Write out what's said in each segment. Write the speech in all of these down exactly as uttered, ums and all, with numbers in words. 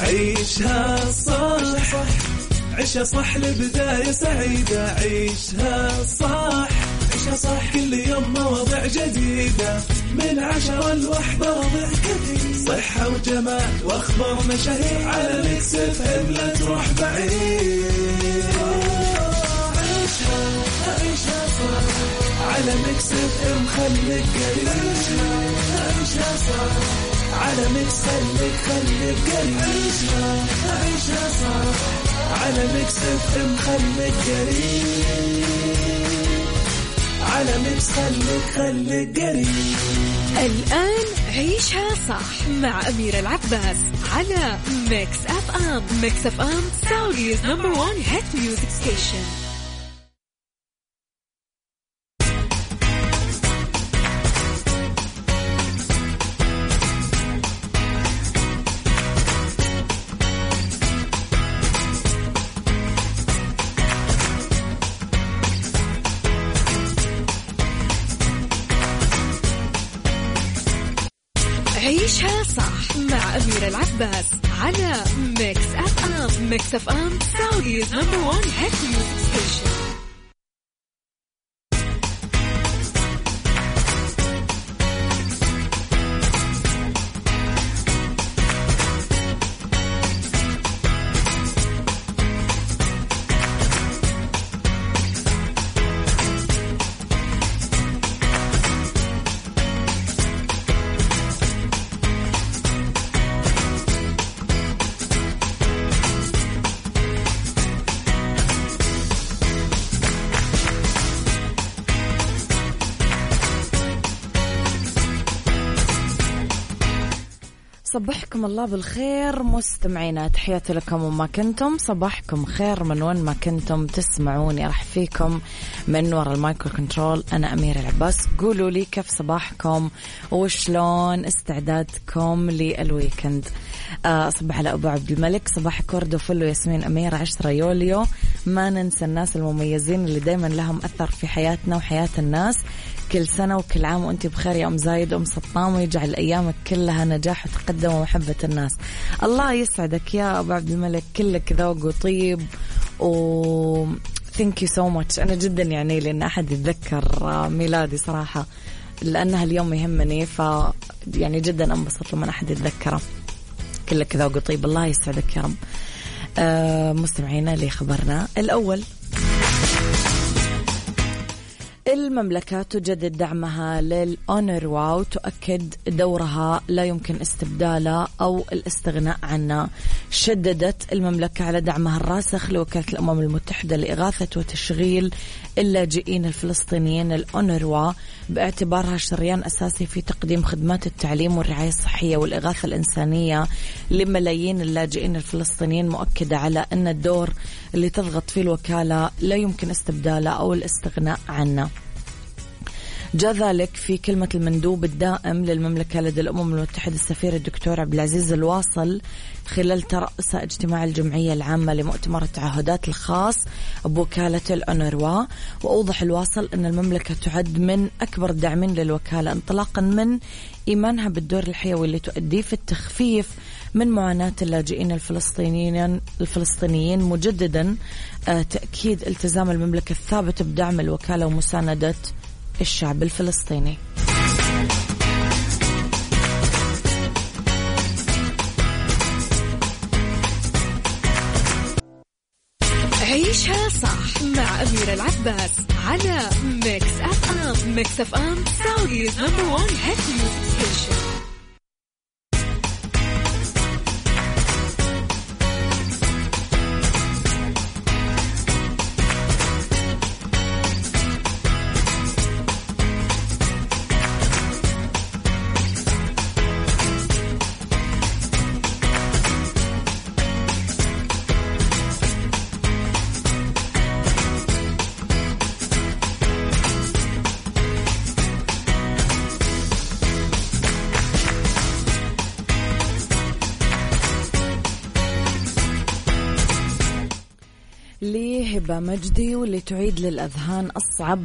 عيشها صح عيشها صح لبداية سعيدة. عيشها صح عيشها صح كل يوم مواضيع جديدة من عشرة لوحدة ربع كثير. صحة وجمال واخبار مشاهير على ميكس اف ام لا تروح بعيد. عيشها عيشها صح على ميكس اف ام خليك قريب. عيشها صح على ميكس خليك خليك قريب. عيشها عيشها صح على ميكس اف ام خليك قريب. على ميكس خليك خليك قريب. الآن عيشها صح مع أميرة العباس على ميكس اف ام. ميكس اف ام سعوديز نمبر وان هيت ميوزك ستيشن. عيشها صح مع أميرة العباس على ميكس اف ام. ميكس اف ام سعوديز نمبر وان هيت ميوزك ستيشن. صبحكم الله بالخير مستمعينا، تحياتي لكم وما كنتم. صباحكم خير من وين ما كنتم تسمعوني. راح فيكم من وراء المايكرو كنترول أنا أميرة العباس. قولوا لي كيف صباحكم وشلون استعدادكم للويكند. أصبح على أبو عبد الملك، صباحك ورد وفل وياسمين أميرة. عشرة يوليو، ما ننسى الناس المميزين اللي دايما لهم أثر في حياتنا وحياة الناس. كل سنة وكل عام وأنت بخير يا أم زايد أم سطام، ويجعل أيامك كلها نجاح وتقدم ومحبة الناس. الله يسعدك يا أبو عبد الملك، كلك ذوق وطيب و thank you so much. أنا جدا يعني لأن أحد يتذكر ميلادي صراحة، لأنها اليوم يهمني، ف يعني جدا أنبسط لما أحد يتذكره. كلك ذوق وطيب، الله يسعدك يا رب. آه مستمعينا لخبرنا الأول، المملكة تجدد دعمها للأونروا وتؤكد دورها لا يمكن استبداله أو الاستغناء عنه. شددت المملكة على دعمها الراسخ لوكالة الأمم المتحدة لإغاثة وتشغيل اللاجئين الفلسطينيين الأونروا، باعتبارها شريان أساسي في تقديم خدمات التعليم والرعاية الصحية والإغاثة الإنسانية لملايين اللاجئين الفلسطينيين، مؤكدة على أن الدور اللي تضغط فيه الوكالة لا يمكن استبداله أو الاستغناء عنه. جاء ذلك في كلمة المندوب الدائم للمملكة لدى الأمم المتحدة السفير الدكتور عبد العزيز الواصل خلال ترأس اجتماع الجمعية العامة لمؤتمر التعهدات الخاص بوكالة الأونروا. وأوضح الواصل أن المملكة تعد من أكبر الداعمين للوكالة، انطلاقا من إيمانها بالدور الحيوي اللي تؤديه في التخفيف من معاناة اللاجئين الفلسطينيين الفلسطينيين مجددا تأكيد التزام المملكة الثابت بدعم الوكالة ومساندة الشعب الفلسطيني. عيشها صح مع أميرة العباس على ميكس اف ام. ميكس اف ام سعوديز نمبر وان هيت ميوزك ستيشن. هبة مجدي، واللي تعيد للأذهان أصعب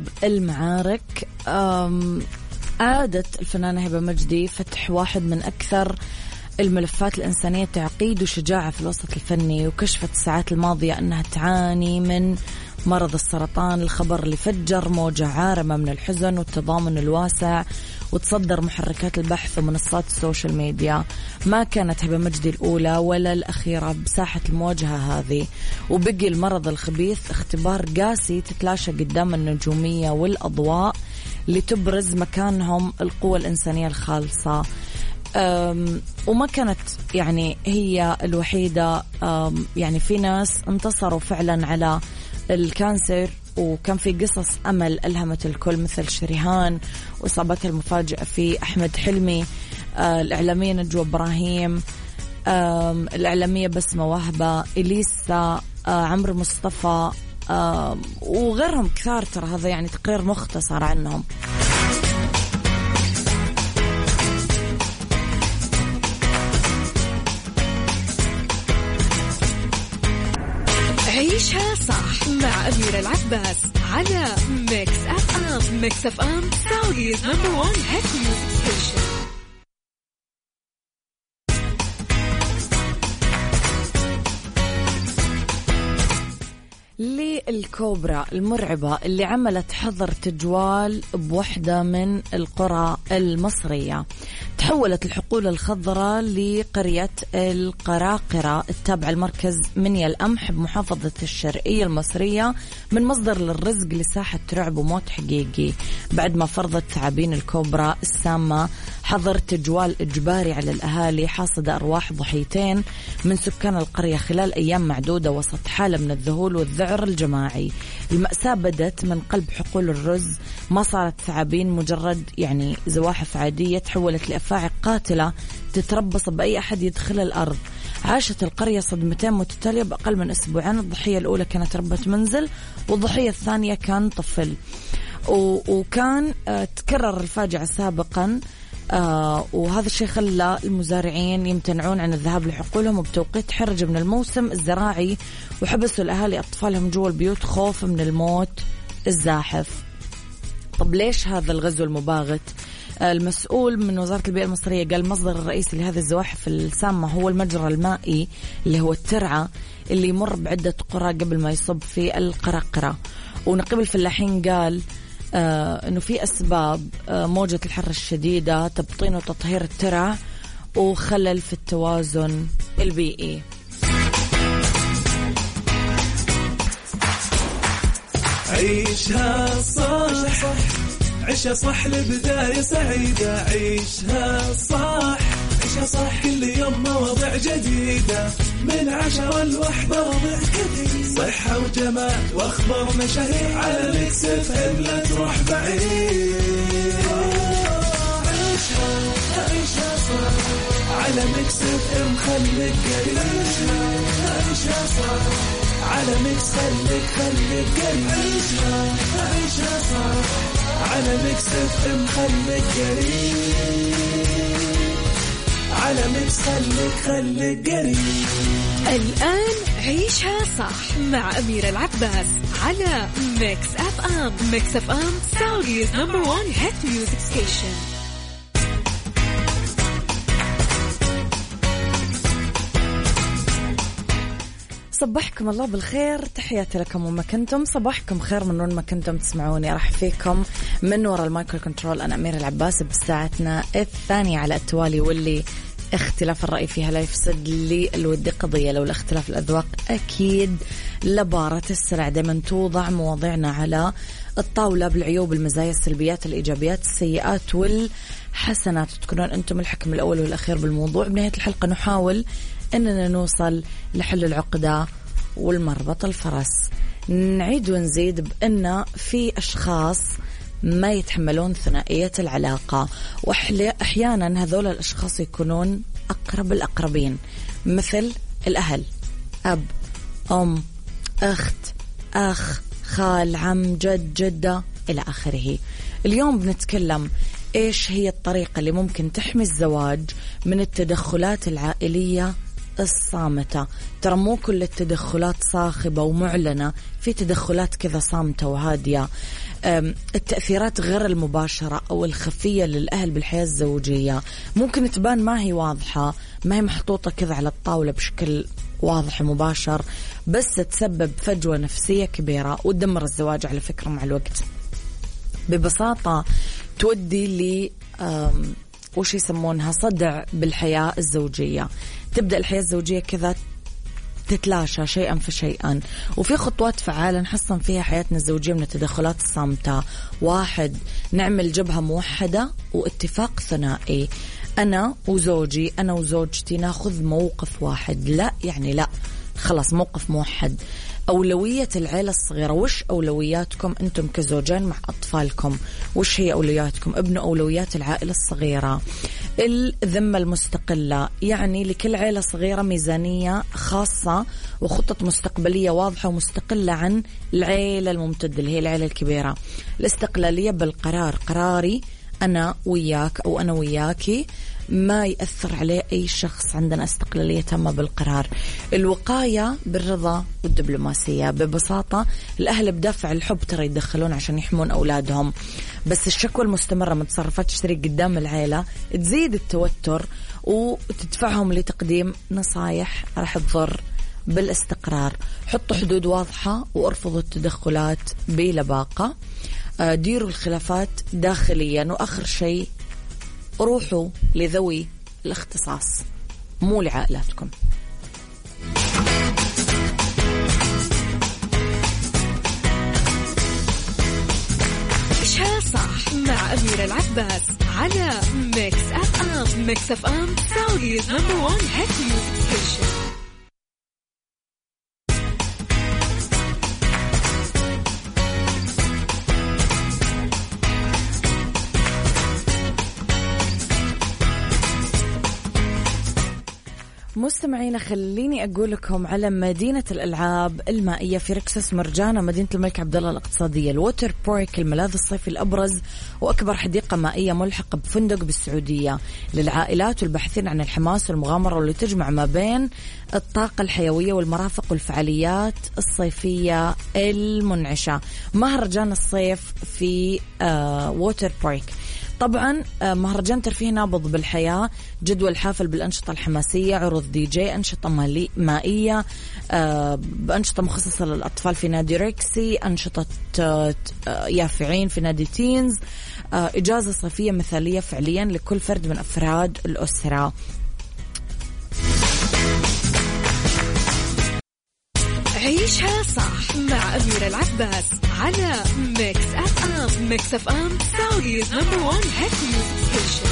المعارك. أعادت الفنانة هبة مجدي فتح واحد من أكثر الملفات الإنسانية تعقيد وشجاعة في الوسط الفني، وكشفت الساعات الماضية أنها تعاني من مرض السرطان، الخبر اللي فجر موجة عارمة من الحزن والتضامن الواسع وتصدر محركات البحث ومنصات السوشيال ميديا. ما كانت هبة مجدي الأولى ولا الأخيرة بساحة المواجهة هذه، وبقي المرض الخبيث اختبار قاسي تتلاشى قدام النجومية والأضواء لتبرز مكانهم القوة الإنسانية الخالصة. وما كانت يعني هي الوحيدة، يعني في ناس انتصروا فعلا على الكانسر، وكان في قصص أمل ألهمت الكل مثل شريهان وإصابتها المفاجئة في أحمد حلمي، الإعلامية نجوى إبراهيم، الإعلامية بسمة وهبة، إليسا، عمرو مصطفى، وغيرهم كثار. ترى هذا يعني تقرير مختصر عنهم. عيشها صح مع أميرة العباس على ميكس أف أم. ميكس أف أم سعوديز نمبر وان هيت ميوزك ستيشن. للكوبرا المرعبة اللي عملت حظر تجوال بوحدة من القرى المصرية. تحولت الحقول الخضراء لقرية القراقرة التابعة لمركز منيا القمح بمحافظة الشرقية المصرية من مصدر للرزق لساحة رعب وموت حقيقي، بعد ما فرضت ثعابين الكوبرا السامة حظر تجوال إجباري على الأهالي، حاصد أرواح ضحيتين من سكان القرية خلال أيام معدودة وسط حالة من الذهول والذعر الجماعي. المأساة بدت من قلب حقول الرز، ما صارت ثعابين مجرد يعني زواحف عادية، تحولت لأفاعي قاتلة تتربص بأي أحد يدخل الأرض. عاشت القرية صدمتين متتالية بأقل من أسبوعين. الضحية الأولى كانت ربة منزل، والضحية الثانية كان طفل. وكان آه تكرر الفاجعة سابقا، آه وهذا الشيء خلى المزارعين يمتنعون عن الذهاب لحقولهم وبتوقيت حرج من الموسم الزراعي، وحبسوا الأهالي أطفالهم جوا البيوت خوف من الموت الزاحف. طب ليش هذا الغزو المباغت؟ آه المسؤول من وزارة البيئة المصرية قال المصدر الرئيسي لهذه الزواحف السامة هو المجرى المائي اللي هو الترعة اللي يمر بعدة قرى قبل ما يصب في القراقرة. ونقيب الفلاحين قال آه أنه في أسباب آه موجة الحر الشديدة، تبطين وتطهير الترع، وخلل في التوازن البيئي. عيشها صح، عيشها صح لبداية سعيدة. عيشها صح، عيشها صح كل يوم مواضيع جديدة من عشرة لوحدة، وضع كثير صحة وجمال واخبار مشاهير على ميكس اف ام. لا تروح بعيد، عيشها عيشها صح على ميكس اف ام. خليك قريب، عيشها صح على ميكس، خليك خليك قريب. عيشها عيشها صح على ميكس اف ام. خليك قريب على ميكس، خليك خليك قريب. الآن عيشها صح مع أميرة العباس على ميكس أف أم. ميكس أف أم سعوديز نمبر وان هيت ميوزك ستيشن. صبحكم الله بالخير، تحياتي لكم وما كنتم. صباحكم خير من وين ما كنتم تسمعوني. راح فيكم من وراء المايكرو كنترول أنا أميرة العباس بساعتنا الثانية على التوالي، واللي اختلاف الرأي فيها لا يفسد لي الود قضية. لو الاختلاف الأذواق أكيد لبارة السلع. دائما توضع مواضيعنا على الطاولة بالعيوب، المزايا، السلبيات، الإيجابيات، السيئات والحسنات، تكونون أنتم الحكم الأول والأخير بالموضوع. بنهاية الحلقة نحاول أننا نوصل لحل العقدة والمربط الفرس. نعيد ونزيد بأن في أشخاص ما يتحملون ثنائية العلاقة، وأحيانا هذول الأشخاص يكونون أقرب الأقربين، مثل الأهل، أب، أم، أخت، أخ، خال، عم، جد، جدة إلى آخره. اليوم بنتكلم إيش هي الطريقة اللي ممكن تحمي الزواج من التدخلات العائلية الصامتة. ترى مو كل التدخلات صاخبة ومعلنة، في تدخلات كذا صامتة وهادية. التأثيرات غير المباشرة أو الخفية للأهل بالحياة الزوجية ممكن تبان ما هي واضحة، ما هي محطوطة كذا على الطاولة بشكل واضح ومباشر، بس تسبب فجوة نفسية كبيرة وتدمر الزواج على فكرة مع الوقت. ببساطة تودي لي وش يسمونها صدع بالحياة الزوجية. تبدأ الحياة الزوجية كذا تتلاشى شيئا فشيئا، وفي خطوات فعالة نحصن فيها حياتنا الزوجية من التدخلات الصامتة. واحد، نعمل جبهة موحدة واتفاق ثنائي. أنا وزوجي أنا وزوجتي ناخذ موقف واحد، لا يعني لا خلاص موقف موحد. أولوية العيلة الصغيرة، وش أولوياتكم أنتم كزوجين مع أطفالكم؟ وش هي أولوياتكم؟ ابنوا أولويات العائلة الصغيرة. الذمة المستقلة، يعني لكل عائلة صغيرة ميزانية خاصة وخطط مستقبلية واضحة ومستقلة عن العائلة الممتدة اللي هي العائلة الكبيرة. الاستقلالية بالقرار، قراري أنا وياك أو أنا وياكي ما يأثر عليه أي شخص، عندنا استقلالية تامة بالقرار. الوقاية بالرضا والدبلوماسية، ببساطة الأهل بدافع الحب ترى يتدخلون عشان يحمون أولادهم، بس الشكوى المستمرة من تصرفات الشريك قدام العائلة تزيد التوتر وتدفعهم لتقديم نصايح راح تضر بالاستقرار. حطوا حدود واضحة وارفضوا التدخلات بلباقة. ديروا الخلافات داخليا. وآخر شيء روحوا لذوي الاختصاص مو لعائلاتكم. عيشها صح مع أميرة العباس على ميكس أف أم. ميكس أف أم سعوديز نمبر وان هيت ميوزك ستيشن. مستمعينا خليني أقول لكم على مدينة الألعاب المائية في ركسس مرجانة، مدينة الملك عبدالله الاقتصادية. الووتر بارك، الملاذ الصيفي الأبرز وأكبر حديقة مائية ملحقة بفندق بالسعودية للعائلات والباحثين عن الحماس والمغامرة، واللي تجمع ما بين الطاقة الحيوية والمرافق والفعاليات الصيفية المنعشة. مهرجان الصيف في آه ووتر بارك. طبعا مهرجان ترفيه نابض بالحياة، جدول حافل بالأنشطة الحماسية، عروض دي جي، أنشطة مائية، بأنشطة مخصصة للأطفال في نادي ريكسي، أنشطة يافعين في نادي تينز، إجازة صيفية مثالية فعليا لكل فرد من أفراد الأسرة. عيشها صح مع أميرة العباس على ميكس أف أم. ميكس أف أم سعوديز نمبر وان هيت ميوزك ستيشن.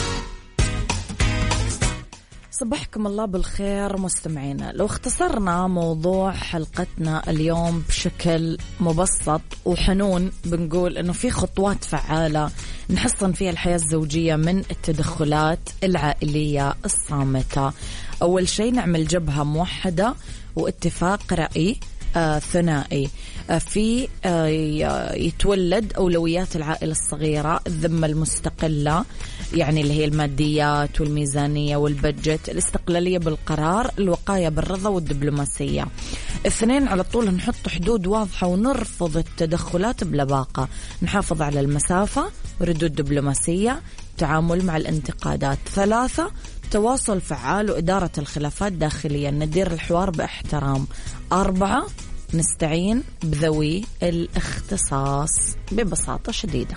صبحكم الله بالخير مستمعينا. لو اختصرنا موضوع حلقتنا اليوم بشكل مبسط وحنون بنقول انه في خطوات فعالة نحصن فيها الحياة الزوجية من التدخلات العائلية الصامتة. اول شيء نعمل جبهة موحدة واتفاق رأي آه ثنائي. آه في آه يتولد أولويات العائلة الصغيرة، الذمة المستقلة يعني اللي هي الماديات والميزانية والبجت، الاستقلالية بالقرار، الوقاية بالرضا والدبلوماسية. اثنين، على طول نحط حدود واضحة ونرفض التدخلات بلباقة، نحافظ على المسافة، ردود دبلوماسية، تعامل مع الانتقادات. ثلاثة، تواصل فعال وإدارة الخلافات داخليا، ندير الحوار باحترام. أربعة، نستعين بذوي الاختصاص ببساطة شديدة.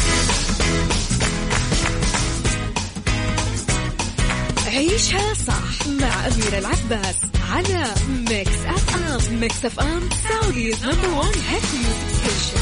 عيشها صح مع أميرة العباس على ميكس أف أم. ميكس أف أم سعوديز نمبر وان هيت ميوزك ستيشن.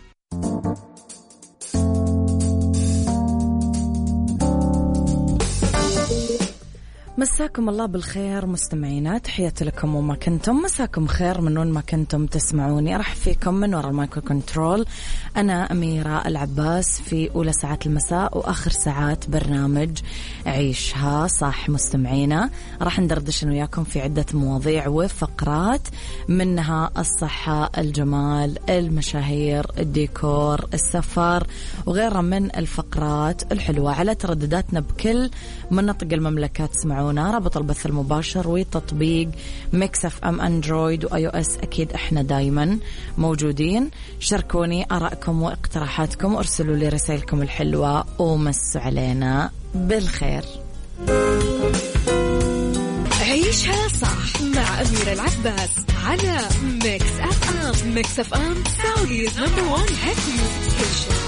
مساكم الله بالخير مستمعينا، تحياتي لكم وما كنتم. مساكم خير من وين ما كنتم تسمعوني. أرحب فيكم من وراء المايكرو كنترول. أنا أميرة العباس في أولى ساعات المساء وآخر ساعات برنامج عيشها صح. مستمعينا راح ندردش وياكم في عدة مواضيع وفقرات، منها الصحة، الجمال، المشاهير، الديكور، السفر وغيرها من الفقرات الحلوة على تردداتنا بكل مناطق المملكة. تسمعون رابط البث المباشر وتطبيق ميكس اف ام اندرويد واي او اس. اكيد احنا دايما موجودين. شاركوني ارائكم واقتراحاتكم وارسلوا لي رسائلكم الحلوه ومسوا علينا بالخير. عيشها صح مع أميرة العباس على ميكس أف أم. ميكس أف أم سعوديز نمبر وان هيت ميوزك ستيشن.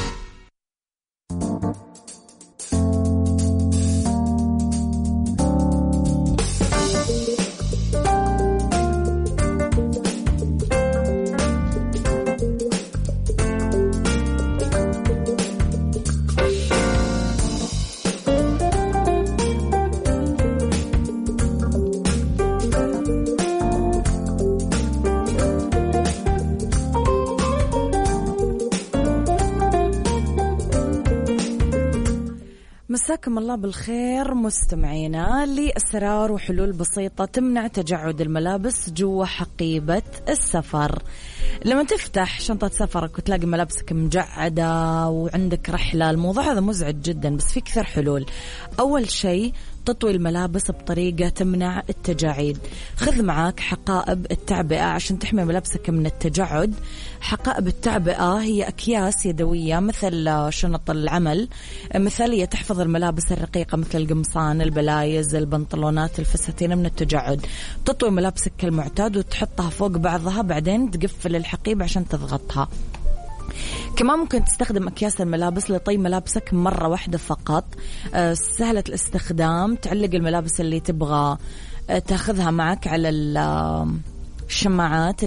مساكم الله بالخير مستمعينا. لأسرار وحلول بسيطة تمنع تجعد الملابس جوا حقيبة السفر. لما تفتح شنطة سفرك وتلاقي ملابسك مجعدة وعندك رحلة، الموضوع هذا مزعج جدا، بس في كثير حلول. أول شيء تطوي الملابس بطريقة تمنع التجاعيد. خذ معاك حقائب التعبئة عشان تحمي ملابسك من التجعد. حقائب التعبئة هي أكياس يدوية مثل شنط العمل، مثالية تحفظ الملابس الرقيقة مثل القمصان، البلايز، البنطلونات، الفساتين من التجعد. تطوي ملابسك كالمعتاد وتحطها فوق بعضها، بعدين تقفل الحقيبة عشان تضغطها. كمان ممكن تستخدم أكياس الملابس لطي ملابسك مرة واحدة فقط، أه سهلة الاستخدام. تعلق الملابس اللي تبغى أه تاخذها معك على الشماعات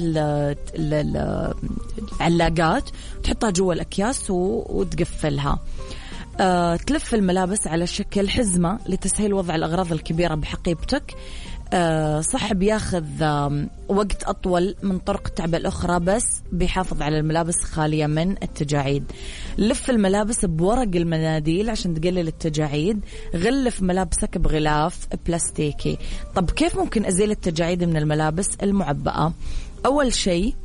العلاقات وتحطها جوا الأكياس وتقفلها. أه تلف الملابس على شكل حزمة لتسهيل وضع الأغراض الكبيرة بحقيبتك. أه صح بياخذ أه وقت أطول من طرق التعبئة الأخرى، بس بيحافظ على الملابس خالية من التجاعيد. لف الملابس بورق المناديل عشان تقلل التجاعيد. غلف ملابسك بغلاف بلاستيكي. طب كيف ممكن أزيل التجاعيد من الملابس المعبأة؟ أول شيء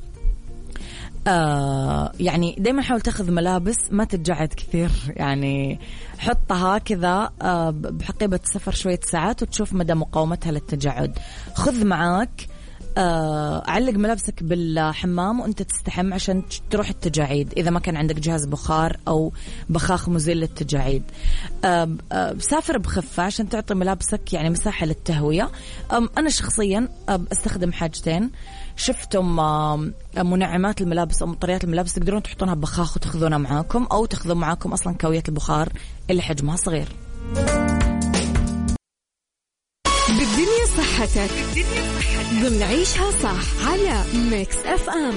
آه يعني دايما حاول تاخذ ملابس ما تتجعد كثير، يعني حطها كذا آه بحقيبة السفر شوية ساعات وتشوف مدى مقاومتها للتجعد. خذ معاك آه علق ملابسك بالحمام وانت تستحم عشان تروح التجاعيد إذا ما كان عندك جهاز بخار أو بخاخ مزيل للتجاعيد. آه آه سافر بخفة عشان تعطي ملابسك يعني مساحة للتهوية. آه أنا شخصيا آه استخدم حاجتين. شفتم منعمات الملابس أو مطريات الملابس تقدرون تحطونها بخاخ وتأخذونها معاكم، أو تأخذون معاكم أصلا كاوية البخار اللي حجمها صغير. بالدنيا صحتك ضمن عيشها صح على ميكس أف أم.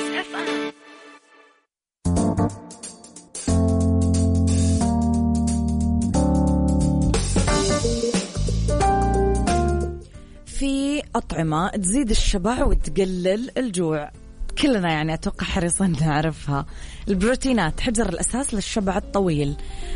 في أطعمة تزيد الشبع وتقلل الجوع، كلنا يعني أتوقع حريصين نعرفها. البروتينات حجر الأساس للشبع الطويل.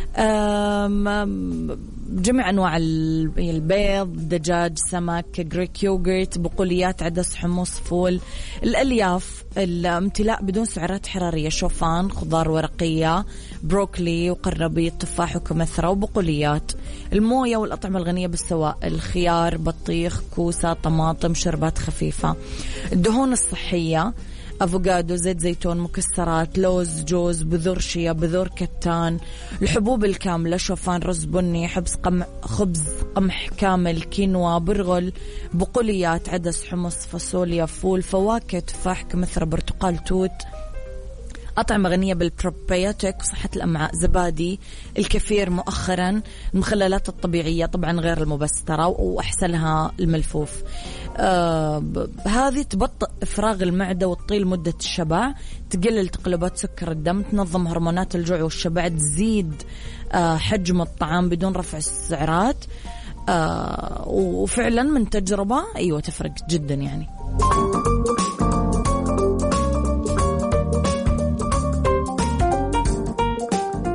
جميع أنواع البيض، دجاج، سمك، جريك يوغرت، بقوليات، عدس، حمص، فول. الألياف، الامتلاء بدون سعرات حرارية، شوفان، خضار ورقية، بروكلي وقرنبيط، تفاح وكمثرى وبقوليات. الموية والأطعمة الغنية بالسوائل، الخيار، بطيخ، كوسة، طماطم، شربات خفيفة. الدهون الصحية، أفوكادو، زيت زيتون، مكسرات، لوز، جوز، بذور شيا، بذور كتان. الحبوب الكاملة، شوفان، رز بني، حبس قمح، خبز قمح كامل، كينوا، برغل، بقوليات، عدس، حمص، فاصوليا، فول، فواكه، تفاح، كمثرى، برتقال، توت. أطعمة غنية بالبروبيوتيك وصحة الأمعاء، زبادي، الكثير مؤخرا، المخللات الطبيعية طبعا غير المبسترة وأحسنها الملفوف. آه هذه تبطئ إفراغ المعدة وتطيل مدة الشبع، تقلل تقلبات سكر الدم، تنظم هرمونات الجوع والشبع، تزيد آه حجم الطعام بدون رفع السعرات. آه وفعلا من تجربة أيوة تفرق جدا يعني.